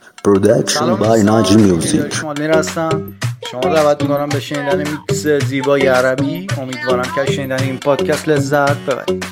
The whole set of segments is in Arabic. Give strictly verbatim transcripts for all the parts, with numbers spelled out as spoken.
Production by Naji Music. شما میرستم شما دعوت میکنم به شنیدن میکس زیبای عربی. امیدوارم که شنیدن این پادکست لذت ببرید.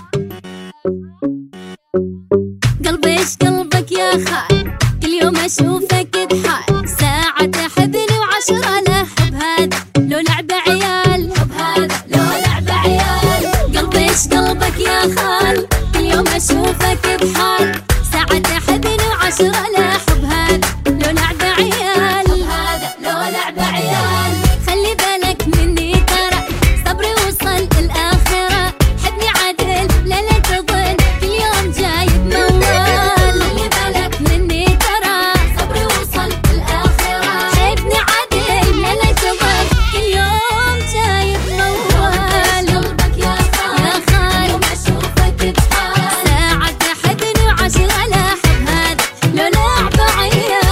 قلبي ايش قلبك يا خال، كل يوم اشوفك بحال، ساعة تحبني وعشرة لا حب هذا لو لعبة عيال، حب هذا لو لعبة عيال. قلبي ايش قلبك يا خال، كل يوم اشوفك بحال، ساعة تحبني وعشرة لا حب هذا لو لعبة عيال، حب هذا لو لعبة عيال. خلي بالك مني ترى صبري وصل الآخرة، حبني عدل لا لا تظن كل يوم جايب موال. خلي بالك مني ترى صبري وصل الآخرة، حبني عدل لا لا تظن كل يوم جايب موال. قلبك يا خال يا خال يوم اشوفك بحال، ساعة تحبني وعشرة لا حب هذا لو لعبة عيال.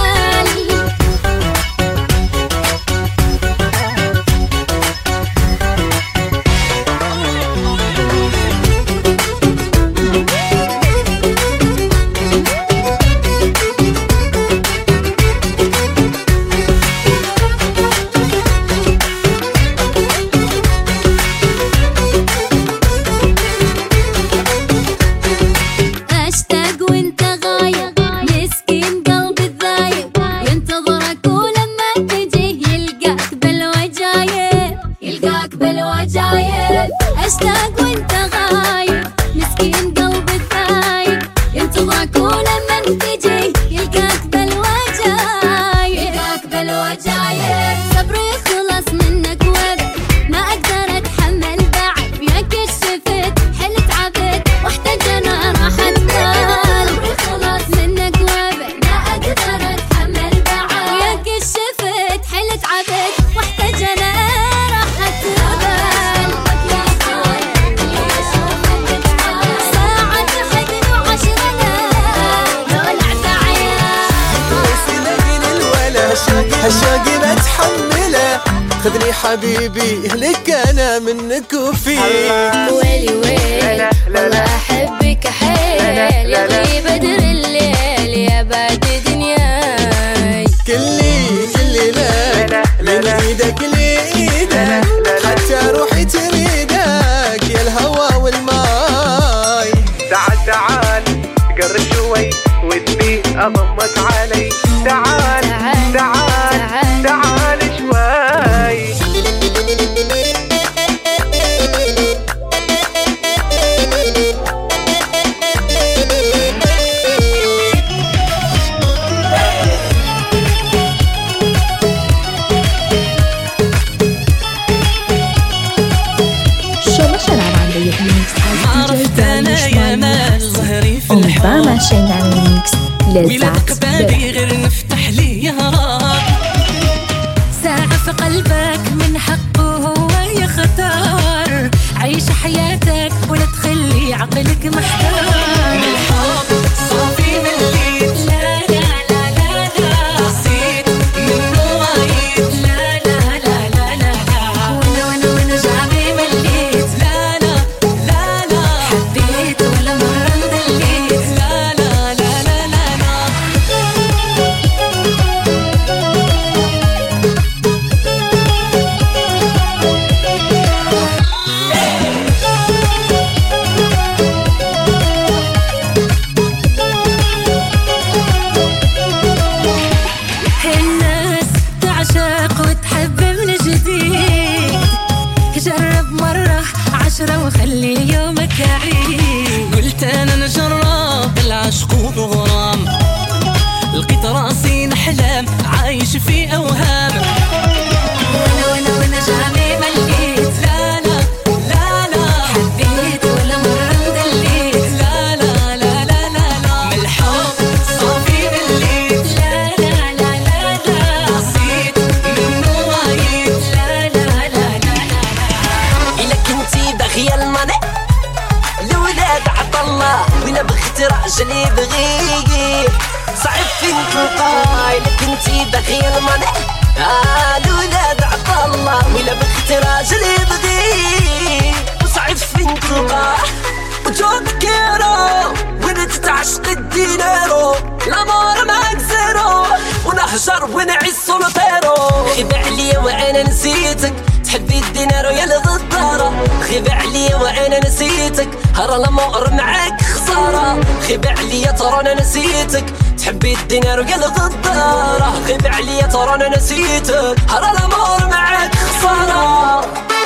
اشتاق وانت غايب، مسكين قلبي الذايب ينتظرك، ولما تجي يلقاك بالوجايب، يلقاك بالوجايب. اشتاق وانت غايب، مسكين قلبي الذايب ينتظرك، ولما تجي يلقاك بالوجايب، يلقاك بالوجايب. صبري خلص منك وابد، ما اقدر اتحمل بعد، وياك الشفت حلت عبد واحتاج انا راحة بال. صبري خلص منك وابد، ما اقدر اتحمل بعد، وياك الشفت حلت عبد واحتاج انا راحة بال. يا خال اليوم اشوفك بحال، ساعة تحبني وعشرة لا لو لعبة عيال. سيدين الولا هالشاقي ما تحمله، خذني حبيبي لك انا منك وفيك. ويلي ويلي والله احبك حيل، يا غيب بدر الليل يا بعد دنياي. كلي كلي لك من ايدك لايدك، حتى روحي تريدك يا الهوى والماي. تعال تعال قرب شوي ودي اضمك علي، تعال تعال تعال, تعال شوي. شو مشان عن ريح ميكس عرفت انا يا مال ظهري في الحب، وما ماشيين عن الميكس ولك لذات بالي غير نفتح لي يا رب. ساعة في قلبك من حقه هو يختار، عيش حياتك ولا تخلي عقلك محتار. من الحب صافي مليت، لا لا لا لا لا نسيت منه وايد، لا لا لا لا لا لا. وانا وانا وانا جعبي مليت، لا لا لا لا حبيت ولا مرة مدليت، لا لا لا لا لا لا. الناس تعشق وتحب من جديد، جرب مرة عشرة وخلي يومك عيد. قلت انا نجرب العشق وغرام، لقيت راسي نحلم عايش في اوهام. وانا وانا وانا جامي مليت، لا لا لا لا حبيت ولا مرة مدليت، لا لا لا لا لا لا. من الحب صافي مليت، لا لا لا لا لا نسيت منه وايد، لا لا لا لا لا لا. إلا كنتي باغية المانع الولاد عطالله، ولا بغيت راجلي بغيكي صعب فين تلقاه. إلا كنتي باغية المانع الولاد عطالله، ولا بغيت راجلي بغيكي صعب فين تلقاه. وجوك كيرو وانا تتعشق الدينارو، الامور معاك زيرو. هجر ونعيش سولوطيرو. غيب عليا وانا نسيتك تحبي الدينار ويا الغدارة. غيب عليا وانا نسيتك هرا الامور معاك خسارة. غيب عليا ترى انا نسيتك تحبي الدينار ويا الغدارة. غيب عليا ترى انا نسيتك هرا الامور معاك خسارة.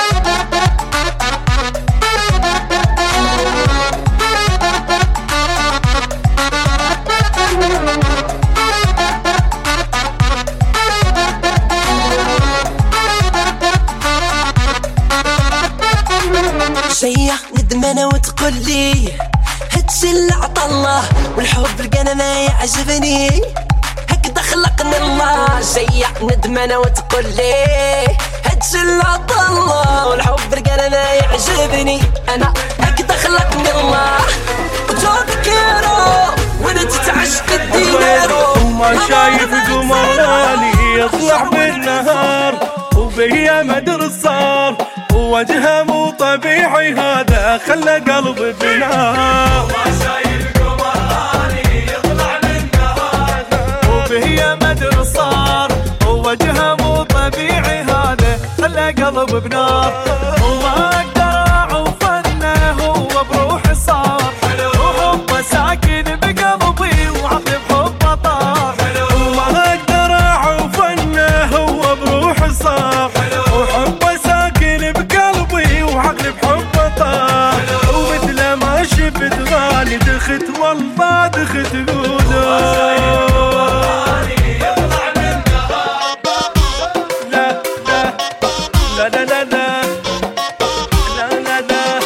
شيا ندمانة وتقول لي هادشي اللي عطا الله والحب لقانا ما يعجبني هكذا خلقني الله. شيا ندمانة وتقول لي هادشي اللي عطا الله والحب لقانا ما يعجبني انا هكذا خلقني الله. وجودك يارو وانا تتعشق الدينارو. وما شايف قمر غالي يطلع بالنهار وبيا مدر صار ووجهه مو طبيعي هذا خلى قلبي بنار. وما شايف قمر غالي يطلع بالنهار وبيا مدر صار ووجهه مو طبيعي هذا خلى قلبي بنار. وما اقدر اعوف انه هو بروحي صار وحبه ساكن بقلبي وعقلي بحبه طار. وما اقدر اعوف انه هو بروحي صار وحبه ساكن بقلبي وعقلي بحبه طار. ومثل ما شفت غالي دخت والله دخت قوله. لا لا لا لا لا لا لا لا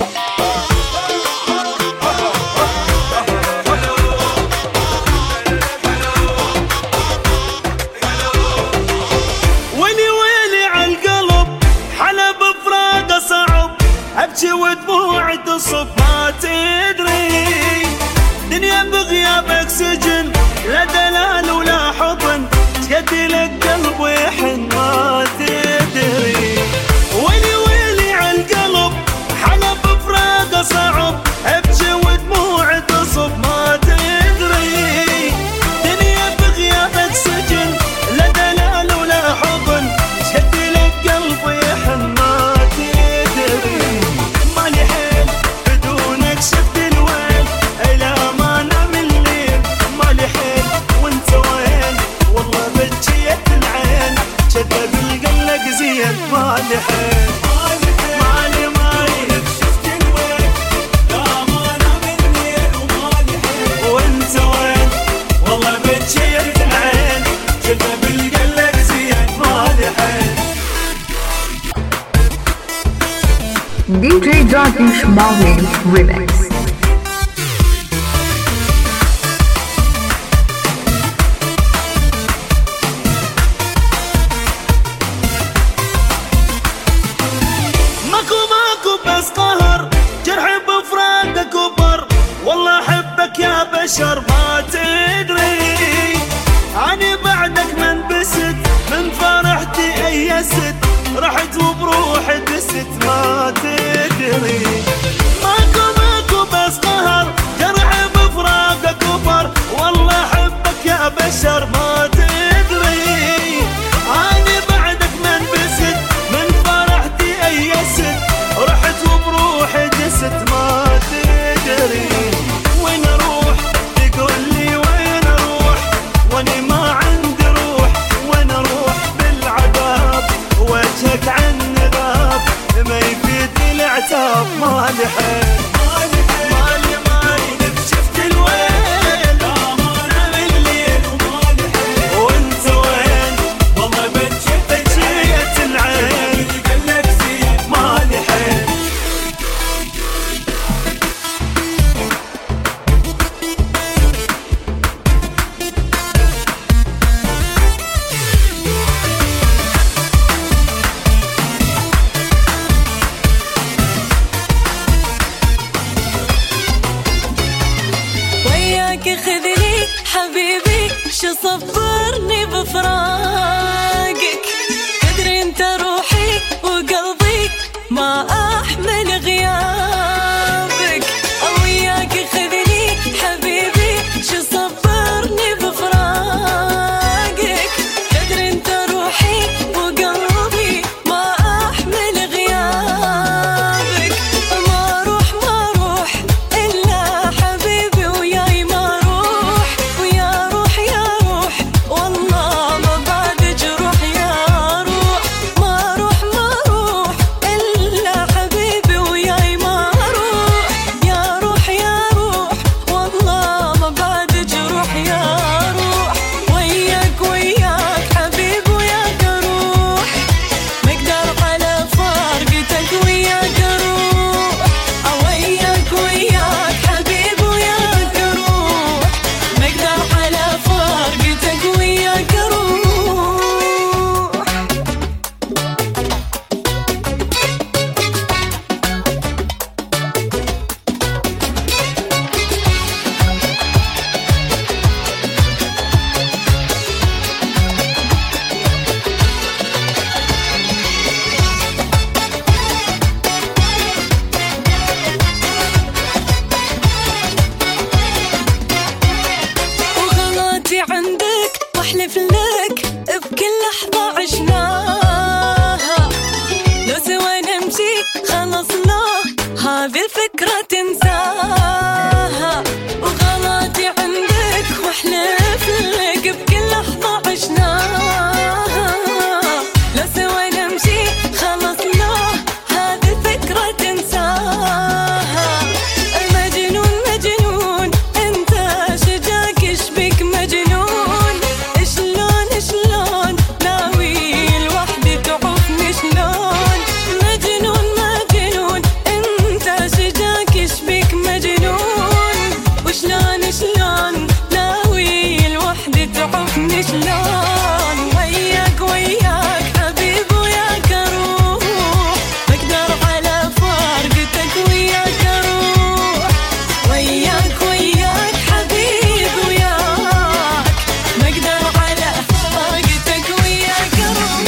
ويلي ويلي عالقلب حلب بفراقه صعب ابكي ودموعي تصب ما تدري دنيا بغيابك سجن لا دلال ولا حضن تهدي لك قلب ويحن ما تدري. ويلي ويلي عالقلب حلب بفراقه صعب ابكي ودموعي تصب ما تدري دنيا بغيابك سجن لا دلال ولا حضن تهدي لك قلب ويحن ما تدري. مالي حيل بدونك شفت الويل الى ما نام الليل. مالي حيل وانت وين والله بجيت العين شدة بالقلق زين. مالي حيل مالي مالي شفت الويل لا ما نام الليل. ومالي حيل وانت وين والله بجيت العين شدة بالقلق زين. مالي حيل دي جي Darkish Marvin Remix. ماكو ماكو بس قهر جرحي بفراقك كبر والله احبك يا بشر ما تدري. اني بعدك من بست من فرحتي ايست رحت وبروحي دست ما تدري. ماكو ماكو بس قهر جرحي بفراقك كبر والله احبك يا بشر ما تدري. اني بعدك من بست من فرحتي ايست رحت وبروحي دست ما تدري. وين اروح تقول لي وين اروح واني ما عندي روح. وين اروح بالعذاب وجهك عن ذاب ما يفيد العتاب. مالي حيل مالي مالي شفت الويل لا ما نام الليل. ومالي حيل وانت وين والله بجيت بجيت العين قلك زين. مالي حيل وياك خذني حبيبي شو صبرني بفراقك تدري انت روحي وقلبي ما احمل غيابك. وياك خذني حبيبي شو صبرني بفراقك واحلف لك بكل لحظة عشناها لو سوا نمشي خلص لا هذه الفكرة تنساها وغلطي عندك واحلف لك بكل لحظة عشناها لو سوا نمشي خلص لا هذه الفكرة تنساها مجنون مجنون انت شجاك اشبك مجنون شلون شلون ناوي الوحدة تعوفني شلون مجنون مجنون انت شجاك اشبك مجنون وشلون شلون ناوي الوحدة تعوفني شلون وياك وياك حبيب وياك اروح بقدر على فارقتك وياك اروح وياك وياك حبيب وياك بقدر على فارقتك وياك اروح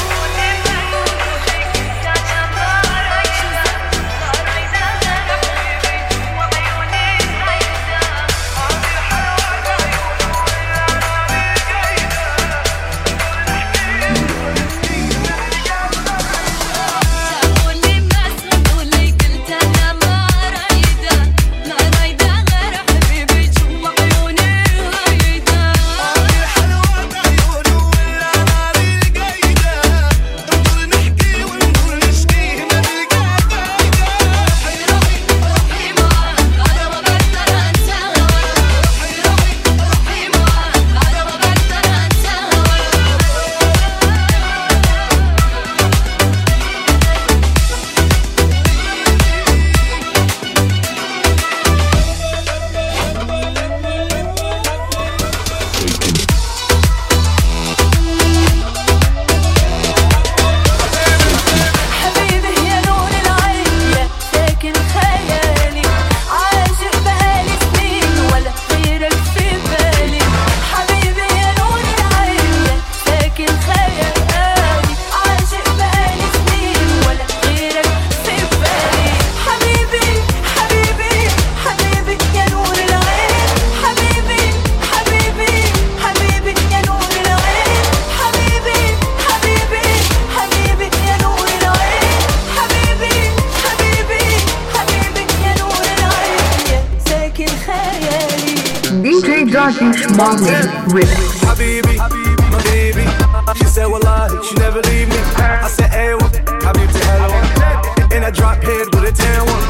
D J Darkish Marley Remix. Habibi, my baby. She said, wallahi, she never leave me. I said, hey, Habibti, hello. And I drop head with a tan one.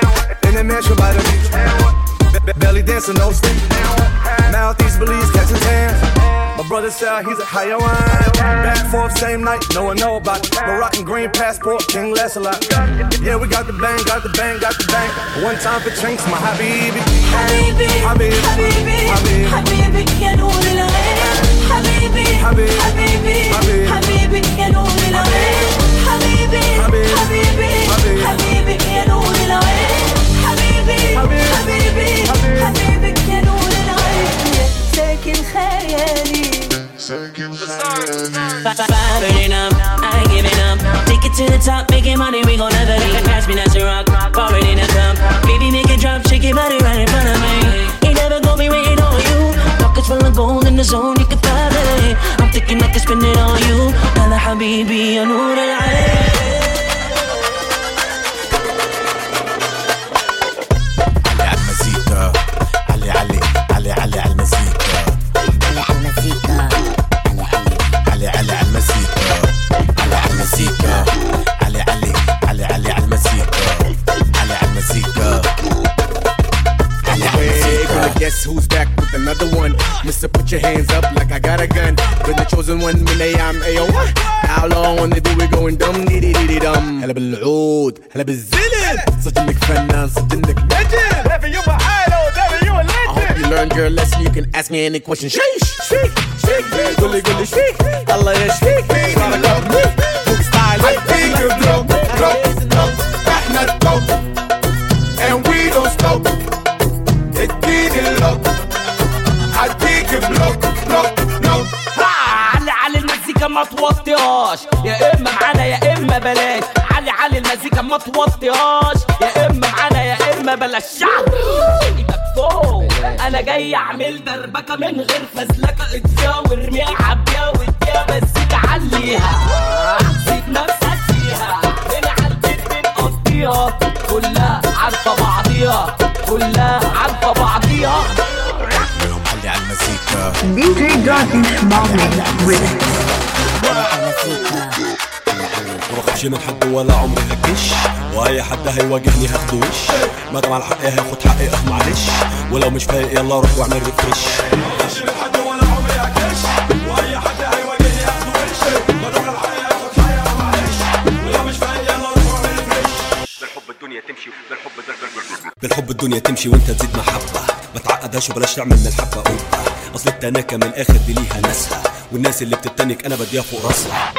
In the mansion by the beach. Be- belly dancing, no sleep. Mouth-east Belize, catching tan. My brother said he's a Hayawan. Back forth, same night, no one know about it. Moroccan green passport, King Lancelot. Yeah, we got the bang, got the bang, got the bang. One time for drinks, my Habibi. حبيبي Habibi, حبيبي Habibi. حبيبي يا نور العين حبيبي Habibi, حبيبي Habibi. حبيبي يا نور العين حبيبي Habibi, حبيبي Habibi. حبيبي يا نور العين حبيبي Habibi, حبيبي Habibi. حبيبي يا نور العين ساكن خيالي Firing up, I ain't giving up. Take it to the top, making money, we gon' never leave. Pass me that's a rock, forward in a thumb. Baby, make it drop, shake your body right in front of me. Ain't never gonna be waiting on you. Pockets full of gold in the zone, you can find it. I'm thinking I can spend it on you. Hala habibi, ya noor al-ayn. علي علي علي علي على المزيكا علي على المزيكا علي علي على المزيكا علي على المزيكا علي علي علي علي على المزيكا علي على المزيكا علي على المزيكا. Guess who's back with another one? Mister, put your hands up like I got a gun. Been the chosen one من أيام أيوة. How long when they do we going dumb dee dee dee dum. هلا بالعود هلا بالزلم. صدق إنك فنان صدق إنك legend. Baby you my idol, baby you a legend. I hope you learned your lesson. You can ask me any question. Shake, shake, shake, قولي قولي shake. الله يشفيك. بارك الله. Book style. I think you're broke, broke. إحنا التوب. And we don't stop. اديني اللوك عديك بلوك بلوك بلوك. علي علي المزيكا ما توطيهاش يا اما معانا يا اما بلاش. علي علي المزيكا ما توطيهاش يا اما معانا يا اما بلاش. فوق. انا جاي اعمل دربكه من غير فزلكه، اديها وارميها عبيها واديها بس تعليها، سيب نفسك فيها، من عالبيت بنقضيها، كلها عارفه بعضيها، كلها عارفه بعضيها. علي على المزيكا دي جي داركيش مارلي with ما بخافش من حد ولا عمري هكش، واي حد هيواجهني هاخده وش، ما دام على حقي هاخد حقي اه معلش، ولو مش فايق يلا روح واعمل ريفرش. ما بخافش من حد ولا عمري هكش، واي حد هيواجهني هاخده وش، ما دام على حقي هاخد حقي اه معلش، ولو مش فايق يلا روح واعمل ريفرش. بالحب الدنيا تمشي، بالحب بالحب الدنيا تمشي وانت تزيد محبه، ما تعقدهاش وبلاش تعمل من الحبه قبه، اصل التناكه من الاخر دي ليها ناسها، والناس اللي بتتنك انا بديها فوق راسها.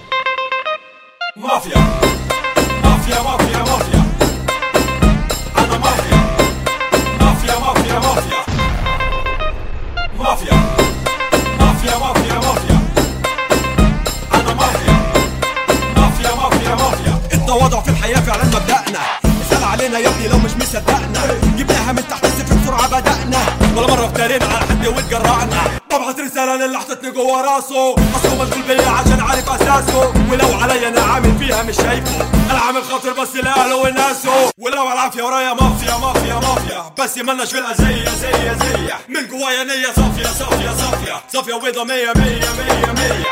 مافيا مافيا مافيا مافيا أنا مافيا مافيا مافيا مافيا مافيا مافيا مافيا مافيا أنا مافيا مافيا مافيا مافيا. التواضع في الحياة فعلا مبدأنا، اسأل علينا يا ابني لو مش مصدقنا، جبناها من تحت الصفر بسرعة بدأنا، ولا مرة افترينا على حد واتجرعنا. ببعت رسالة للي حطتني جوا راسه، اصله مشغول بيا عشان عارف اساسه، ولو عليا انا عامل فيها مش شايفه، انا عامل خاطر بس لاهله وناسه، ولو العافية ورايا مافيا مافيا مافيا، بس مالناش في الأذية زي زي من جوايا نية صافية صافية صافية صافية وبيضة مية مية مية مية.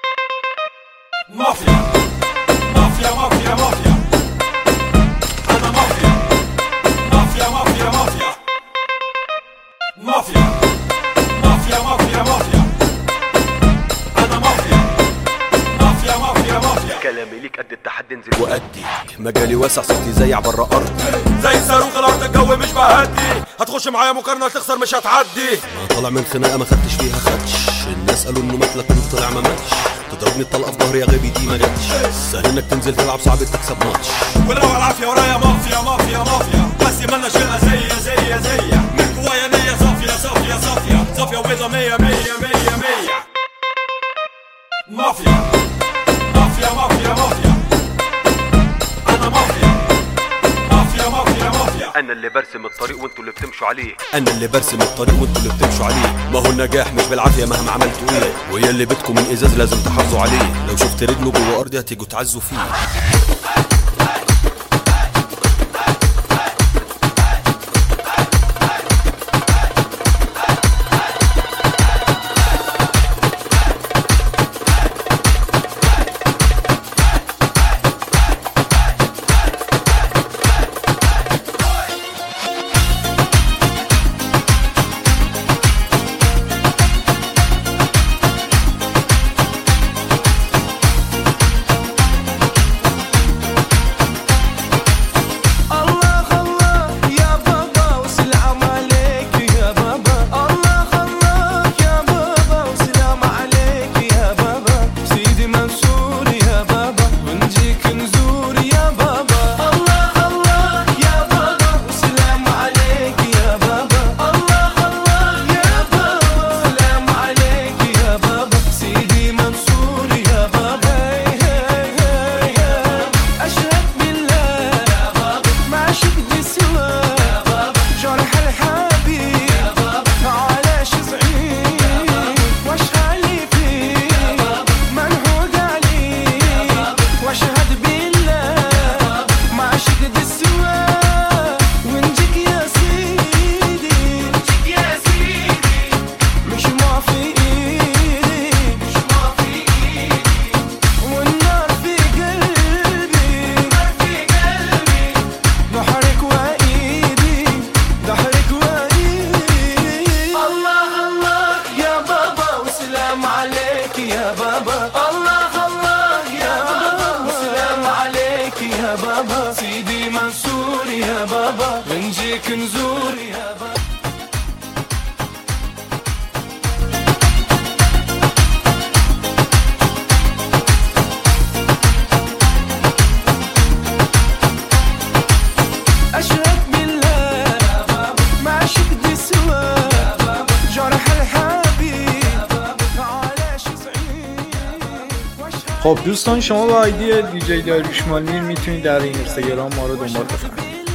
مافيا مافيا مافيا مافيا أنا مافيا مافيا مافيا مافيا مافيا مافيا مافيا مافيا أنا مافيا مافيا مافيا مافيا. كلامي ليك قد التحدي انزل وأدي، مجالي واسع صوتي زي برا أرضي، زي صاروخ الأرض الجو مش بهدي، هتخش معايا مقارنة تخسر مش هتعدي. أنا طالع من خناقة ما خدتش فيها خدش، الناس قالوا إنه مات لكن طلع ما ماتش، تضربني الطلقة في ظهري يا غبي دي ما جاتش، سهل إنك تنزل تلعب صعب تكسب ماتش، ولو العافية ورايا مافيا مافيا مافيا، بس مالناش في الأذية زي زي من جوايا نية صافية صافية صافية صافية وبيضة مية مية مية مية. مافيا مافيا مافيا مافيا أنا مافيا مافيا مافيا مافيا. أنا اللي برسم الطريق وانتوا اللي بتمشوا عليه، أنا اللي برسم الطريق وانتوا اللي بتمشوا عليه، ما هو النجاح مش بالعافية مهما عملتوا ايه، ويا اللي بدكم من إزاز لازم تحافظوا عليه، لو شفت رجله جوه أرضي هتيجوا تعزوا فيه. يا بابا، سيدي منصور يا بابا، بنجيك نزور يا بابا. أشهد بالله ما عشق دي سوا جرح الحبيب علاش صعيب. خب دوستان، شما با آیدی دی جی داریوش مالمیر میتونید در اینستاگرام ما رو دنبال بفرمایید.